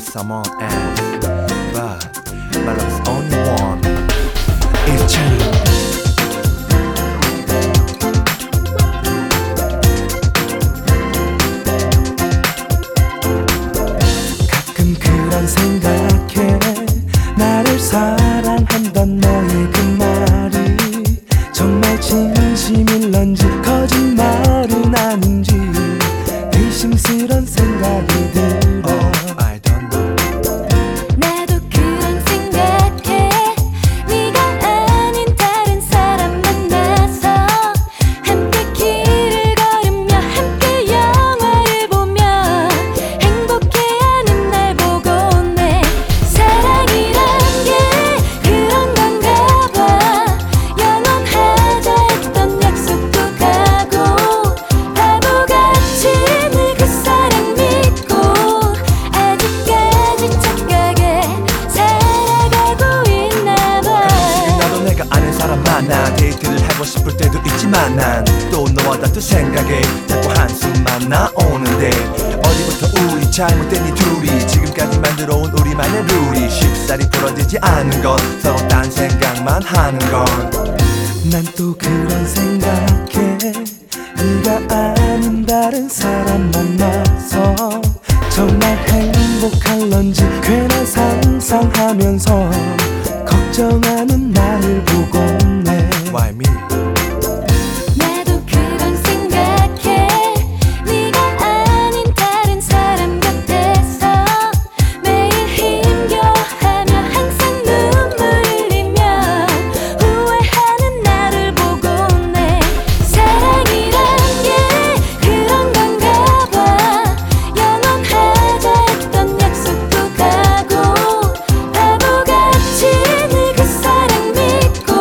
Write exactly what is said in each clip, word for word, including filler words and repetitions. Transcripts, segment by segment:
is someone else, but my love's only one. It's you. 가끔 그런 생각해. 나를 사랑한단 너의 그 말이 정말 진심일런지 거짓말은 아닌지 의심스런 생각이 들어. oh, I don't know. 나도 그런 생각해. 네가 아닌 다른 사람 만나서 함께 길을 걸으며 함께 영화를 보며 행복해하는 날 보고 내 사랑이란 게 그런 건가 봐. 영원하자 했던 약속도 가고 바보같이 늘 그 사랑 믿고 아직까지 착하게 살아가고 있나 봐. 가끔씩은 나도 내가 아는 사람 만나 데이트를 하고 싶을 때도 있지만 난 또 너와 다툰 생각에 자꾸 한숨만 나오는데 어디부터 우리 잘못된 이 둘이 지금까지 만들어온 우리만의 룰이 쉽사리 풀어지지 않은 건 서로 딴 생각만 하는 건. 난 또 그런 생각해. 네가 아닌 다른 사람 만나서 정말 행복할런지 괜한 상상하면서 걱정하는 나를 보곤 해. Why me? 나도 그런 생각해. 네가 아닌 다른 사람 곁에서 매일 힘겨워하며 항상 눈물 흘리며 후회하는 나를 보고 내 사랑이란 게 그런 건가 봐. 영원하자 했던 약속도 가고 바보같이 늘 그 사랑 믿고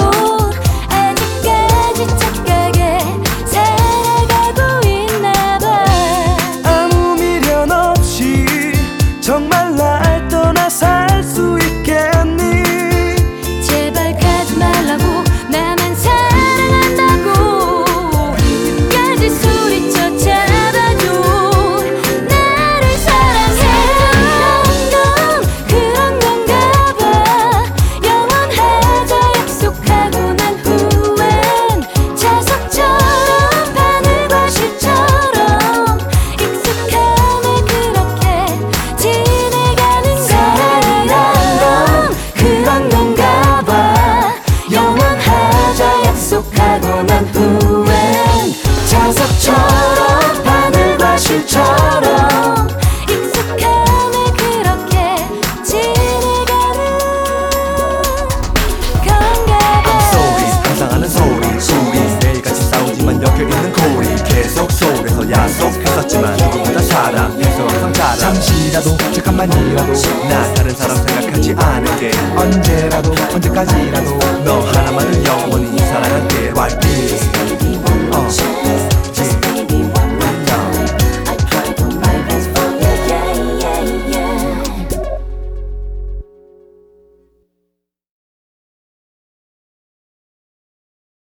아직까지 착하게 살아가고 있나 봐. 아무 미련 없이 정말 날 떠나 살 수 있겠니? 제발 가지 말라고 나만 사랑한다고 끝까지 소리쳐 잡아줘. 나를 사랑해. 건 그런 건가 봐. 영원하자 약속하고 난 후엔 자석처럼 바늘과 실처럼 익숙함에 그렇게 지내가는 사랑이란 그런 건가 봐. 영원하자 약속하고 난 후엔 자석처럼 바늘과 실처럼 익숙함에 그렇게 지내가는 건가 봐. 소리 상상하는 소리 우리 매일같이 싸우지만 엮여있는 고리 계속 속에서 약속했었지만 누구보다 사랑해서 항상 잘하. 잠시라도 잠깐만이라도 나 다른 사람 생각하지 않을게. 언제라도 언제까지라도